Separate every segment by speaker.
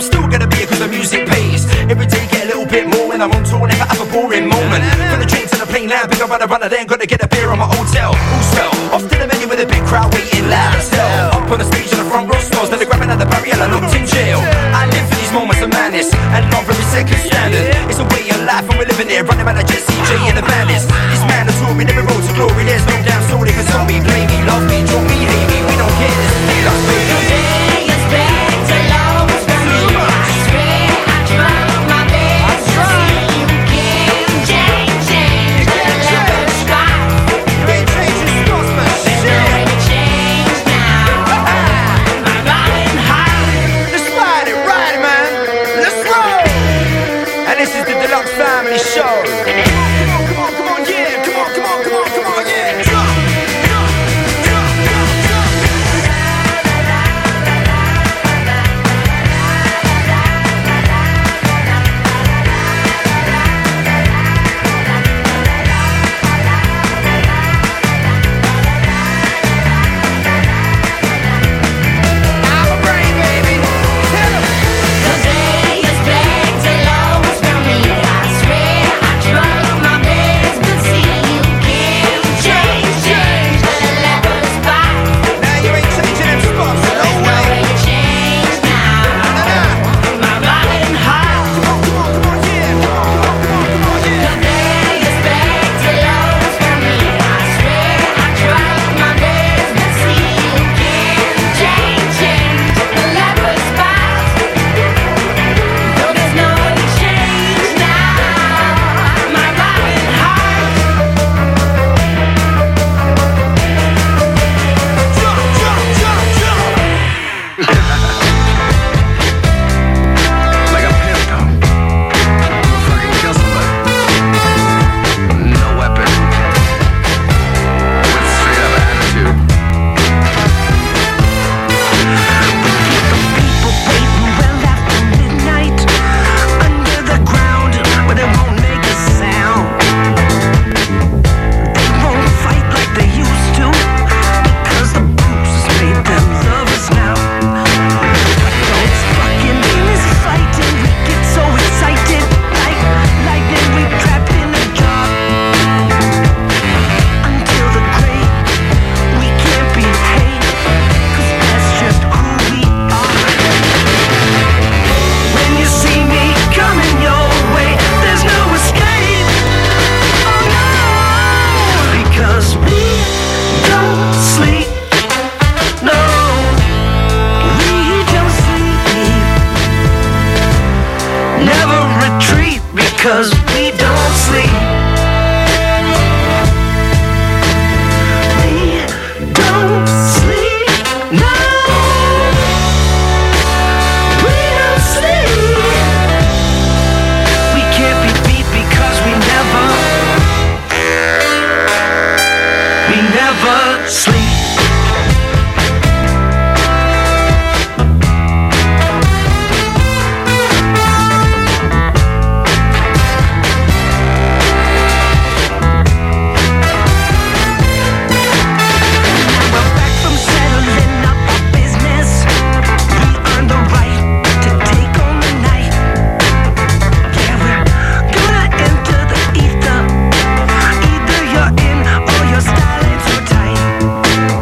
Speaker 1: still gonna be here cause the music pays. Every day get a little bit more when I'm on tour, never have a boring moment. From the train to the plane, now big up on the runner, then gotta get a beer on my hotel. All swell, off to the menu with a big crowd waiting loud as hell. Up on the stage in the front row smells, then they're grabbing at the barrier, I looked in jail. I live for these moments of madness, and not very second standard. It's a way of life and we're living it, running out of Jesse J in the madness. This mandatory, never road to glory, there's no damn soul they can tell me. Play me, love me, draw me, hate me, we don't care, this is me, that's me.
Speaker 2: Today is better, love was for me. I swear I drunk my best. You can't change the love spot.
Speaker 1: Can't change your spots, man,
Speaker 2: There's no way to change now. I'm riding high.
Speaker 1: let's ride it, man, let's roll. And this is the Deluxe Family Show. Come on, yeah, come on, yeah. Drop. I'm a brain, baby. Tell 'em.
Speaker 2: Today is better, love was for me. I swear I drunk my best, but see you can't change the level spot.
Speaker 1: Now you ain't changing them spots, no
Speaker 2: There's no
Speaker 1: way.
Speaker 2: way to change now. I'm riding high.
Speaker 1: Come on, yeah.
Speaker 2: Today is better, love was for me. I swear I drunk my best, but see you can't change the level spot. No, there's no way to change now. I'm riding high.
Speaker 3: Like a pimp, though. I'ma fucking kill somebody. No weapon. With straight up attitude.
Speaker 4: People waiting well after midnight under the ground where they won't make a sound. They won't fight like they used to because the booze has made them lovers now. It's fucking is fighting. We get so excited like lightning. We trapped in a jar until the grave. We can't behave 'cause that's just who we are. When you see me coming your way, there's no escape. Oh no, because we don't sleep. No, we don't sleep. Never retreat because we don't sleep. We don't sleep. No, we don't sleep. We can't be beat because we never sleep. We're back from settling up our business. We earned the right to take on the night. Yeah, we're gonna enter the ether. Either you're in or you're styling too tight.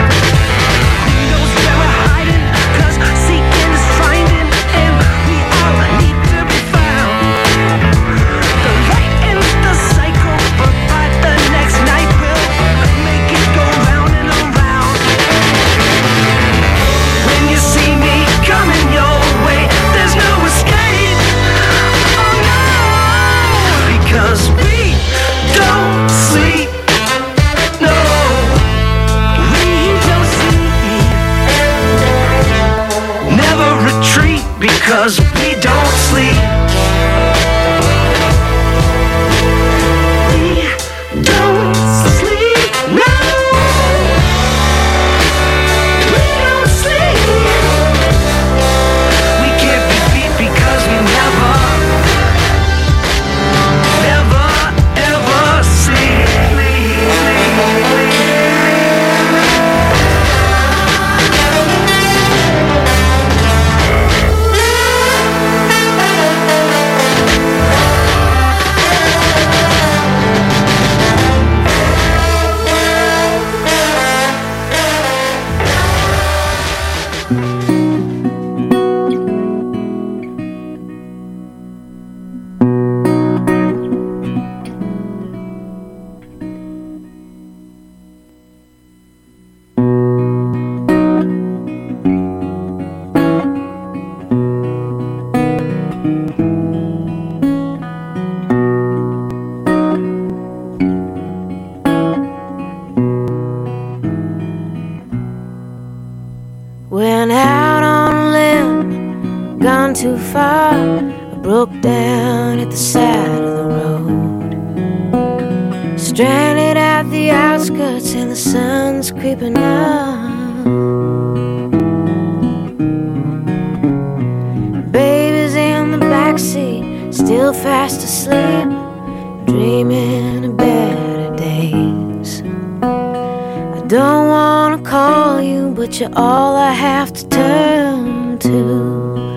Speaker 5: Stranded at the outskirts and the sun's creeping up. Baby's in the backseat, still fast asleep, dreaming of better days. I don't wanna call you, but you're all I have to turn to.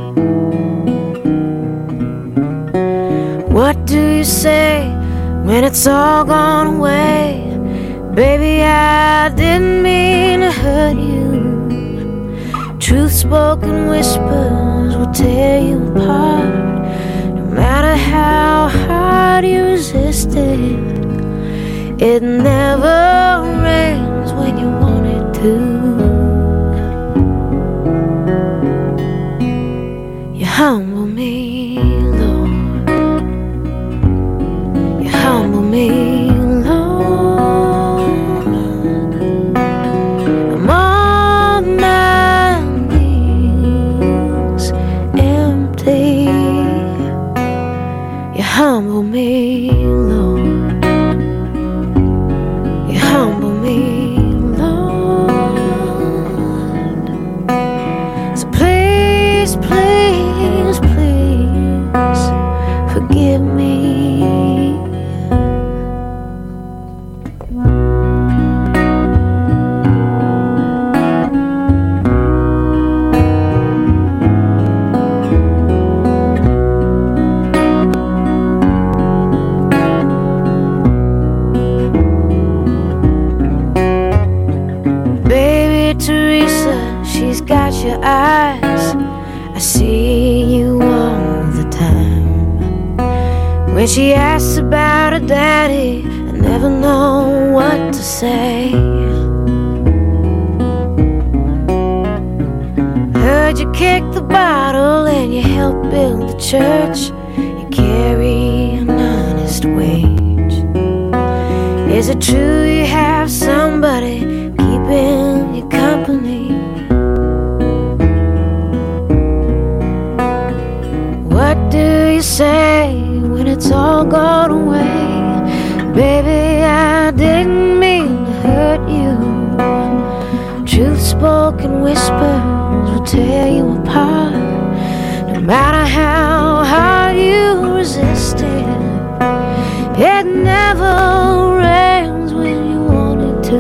Speaker 5: What do you say when it's all gone away? Baby, I didn't mean to hurt you. Truth-spoken whispers will tear you apart. No matter how hard you resisted, it never rains when you want it to. You humble me, Lord. You humble me, Lord. I'm on my knees, empty. You humble me, Lord. You humble me, Lord. So please, please, please forgive me. Baby Teresa, she's got your eyes. I see you all the time. When she asks about her daddy, I never know what to say. Heard you kick the bottle and you help build the church. You carry an honest wage. Is it true you have somebody keeping you company? What do you say when it's all gone away? Baby, I didn't mean to hurt you. Truth-spoken whispers will tear you apart. No matter how hard you resisted, it never rains when you want it to.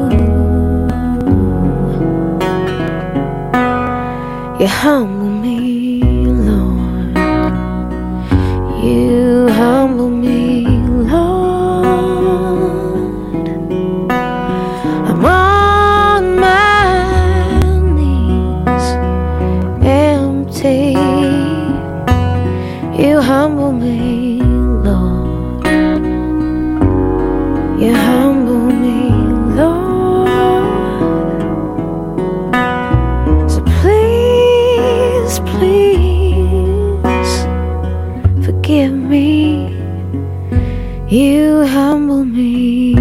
Speaker 5: You humble me, Lord. You humble me, Lord. I'm on my knees, empty. You humble me, Lord. You humble me, Lord. So please, please forgive me. You humble me.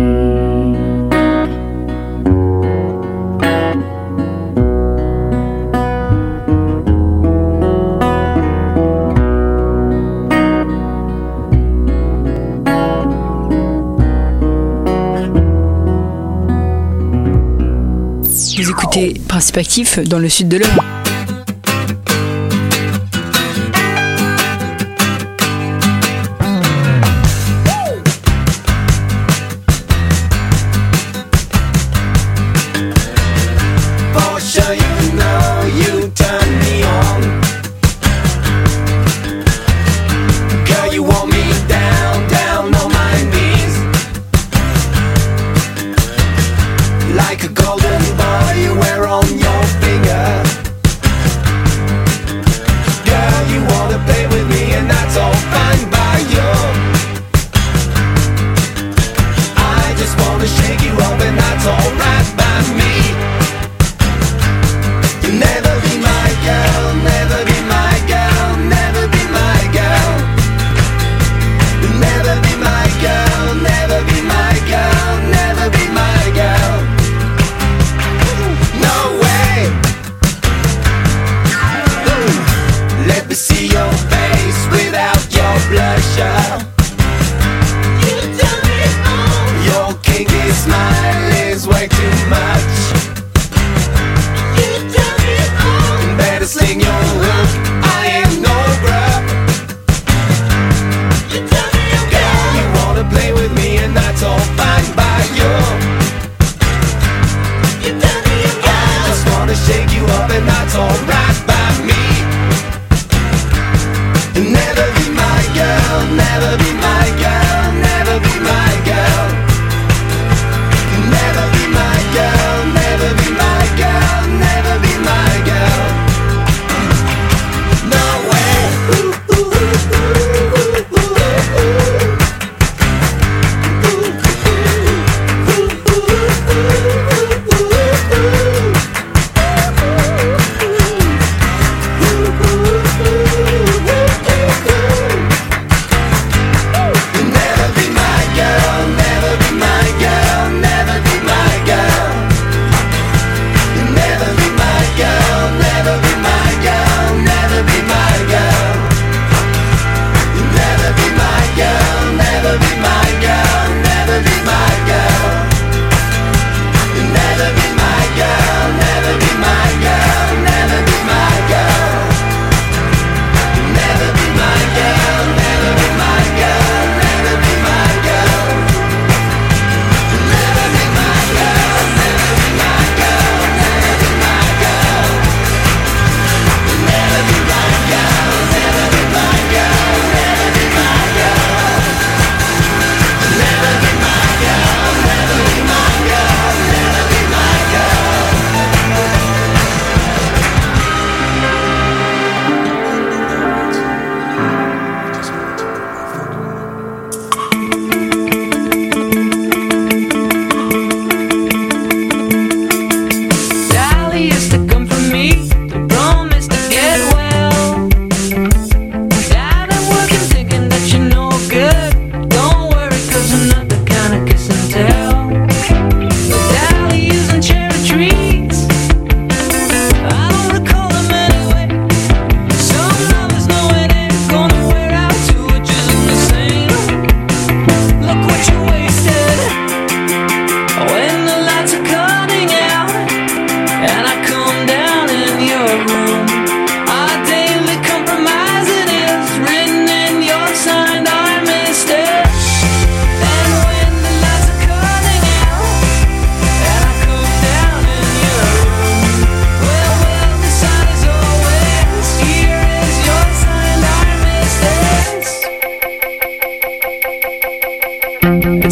Speaker 6: Vous écoutez Principe Actif dans le sud de l'Eure.
Speaker 1: For sure you know you turn me on. Girl, you want me down, down on my knees. Like a golden ball you wear on your finger.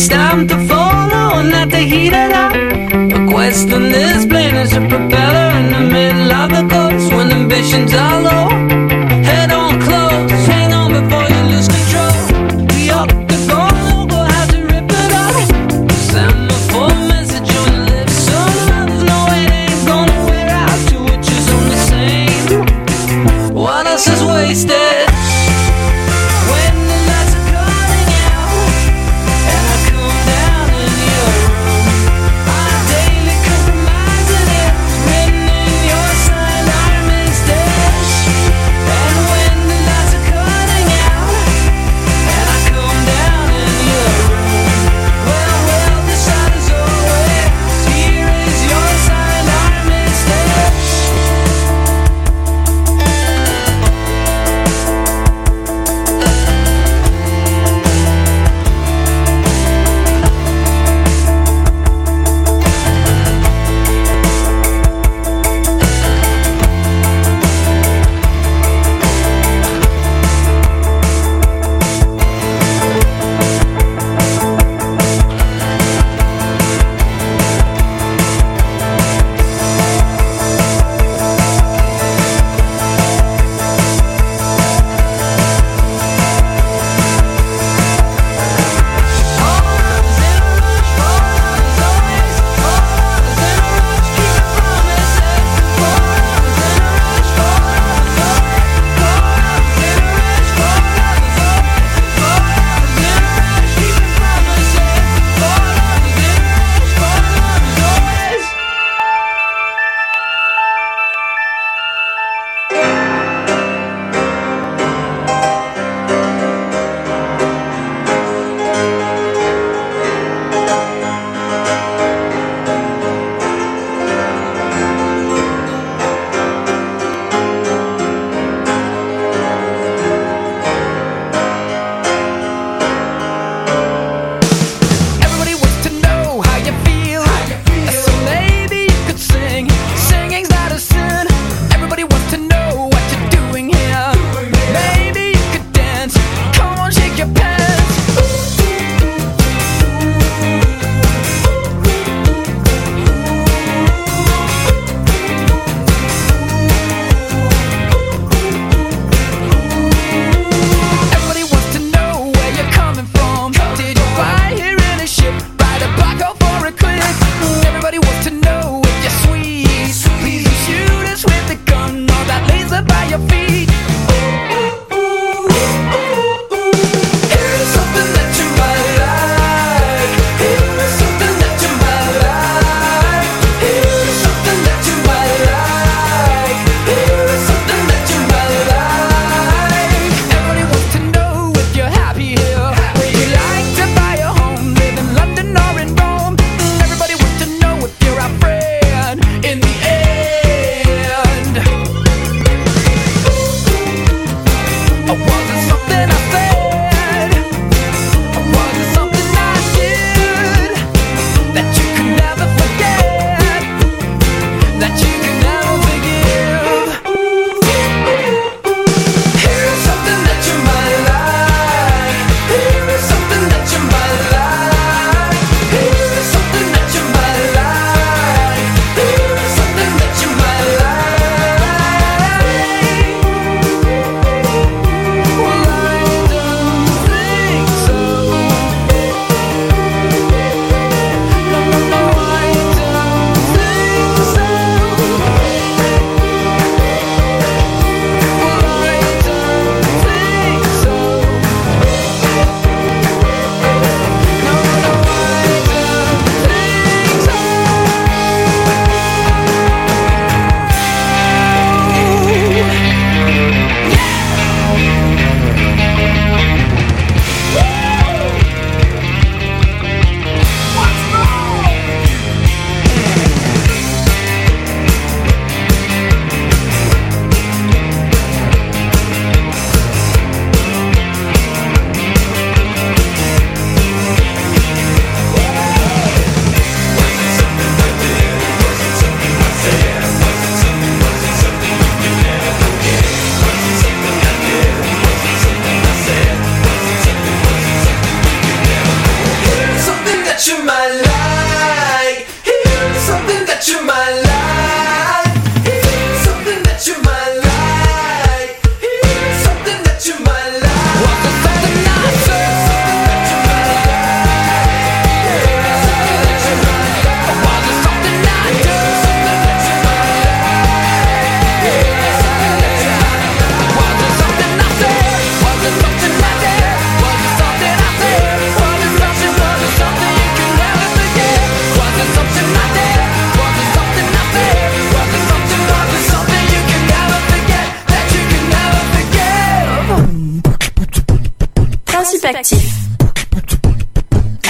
Speaker 4: time to follow, not to heat it up. A quest on this plane is a propeller in the middle of the coast when ambitions are low. Head on close, hang on before you lose control. The octagon logo has to rip it off. Send my full message on the lips. Some others know it ain't gonna wear out. Two witches on the same. What else is wasted? When the lights are calling out and I come down in your room, our daily compromising is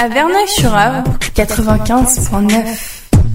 Speaker 7: Verneuil-sur-Avre, 95.9.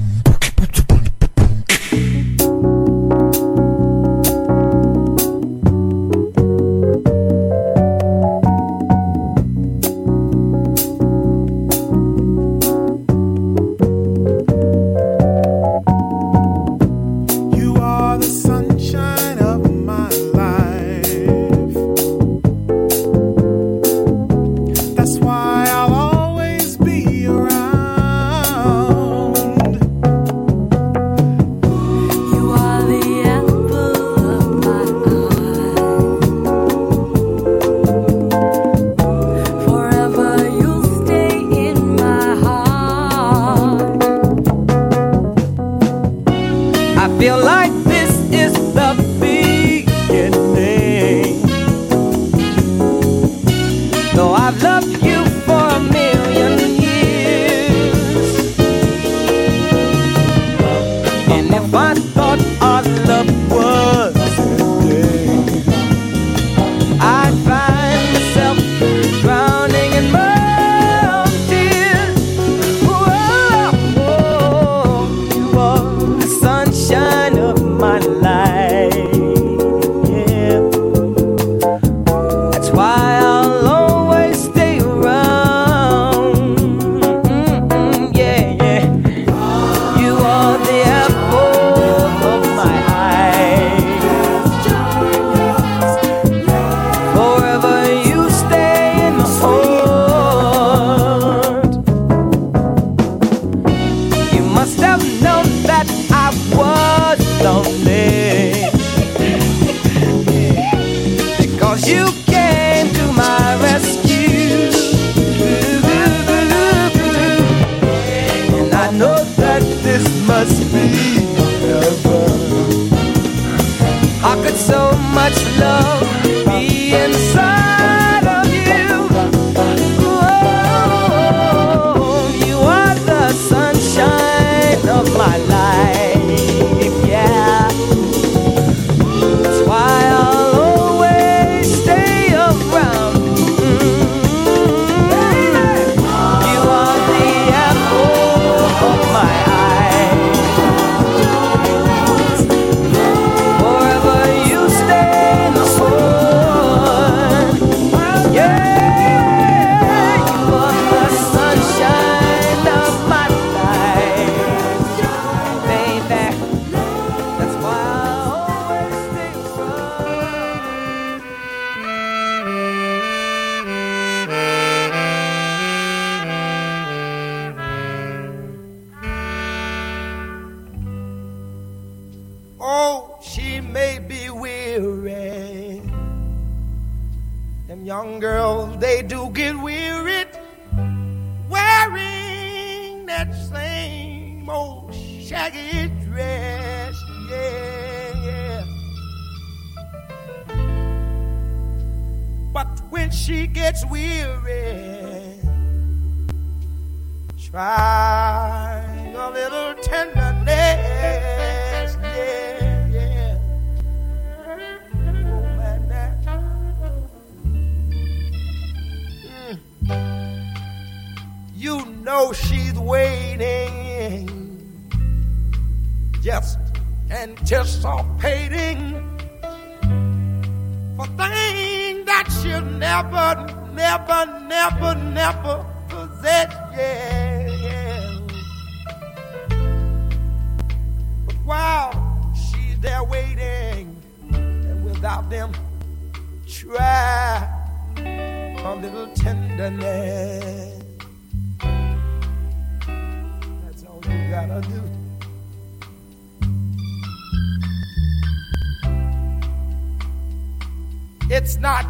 Speaker 8: It's not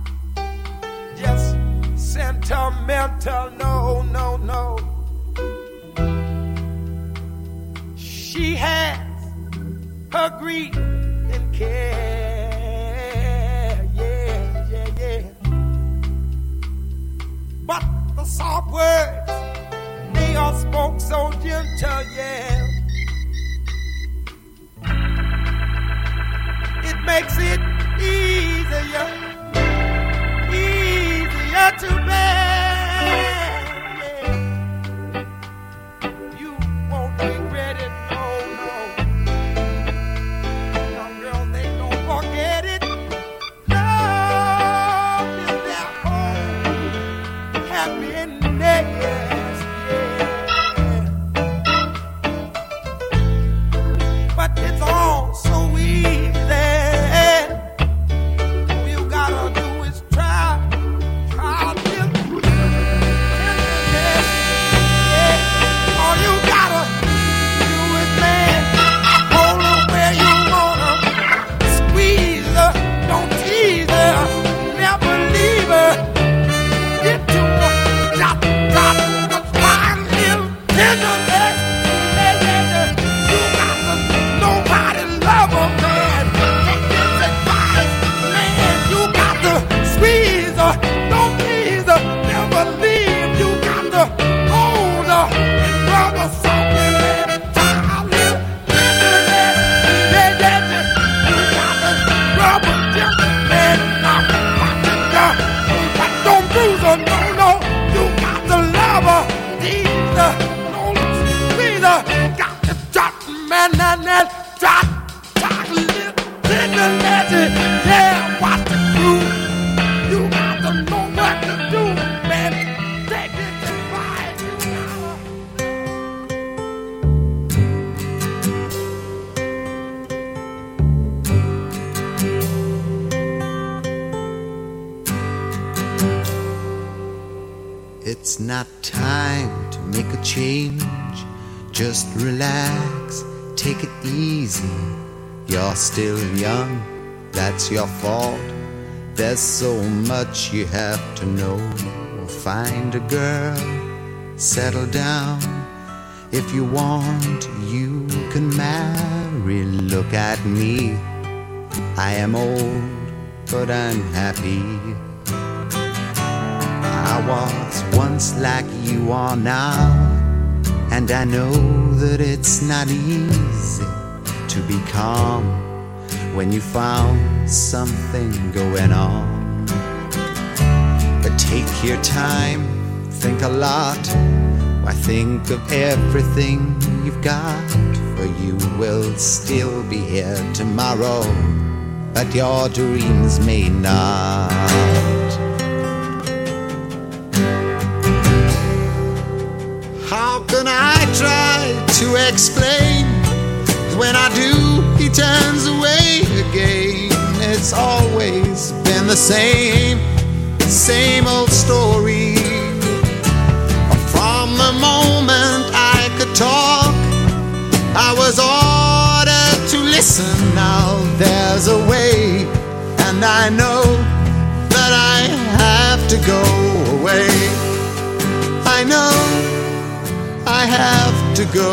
Speaker 8: just sentimental, no, no, no. She has her grief and care, yeah, yeah, yeah. But the soft words, they are spoke so gentle, yeah. It makes it easier to bear, yeah. and that drop, yeah, what to do? You got to know what to do, man. Take it to fight.
Speaker 9: It's not time to make a change. Just relax, take it easy. You're still young, that's your fault. There's so much you have to know. Find a girl, settle down. If you want, you can marry. Look at me, I am old, but I'm happy. I was once like you are now, and I know that it's not easy to be calm when you found something going on. But take your time, think a lot. Why, think of everything you've got, for you will still be here tomorrow, but your dreams may not. How can I try to explain? When I do, he turns away again. It's always been the same old story. From the moment I could talk, I was ordered to listen. Now there's a way, and I know that I have to go away. I know I have to go.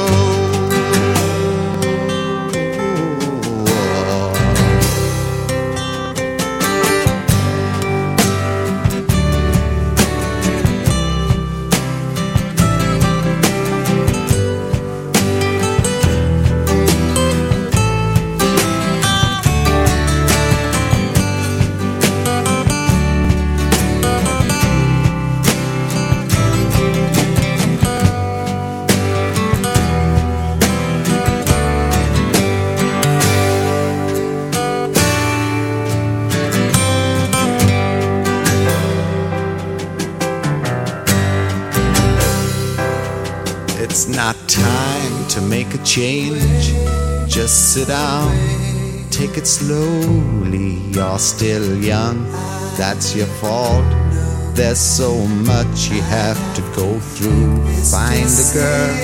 Speaker 9: It's not time to make a change. Just sit down, take it slowly. You're still young, that's your fault. There's so much you have to go through. Find a girl,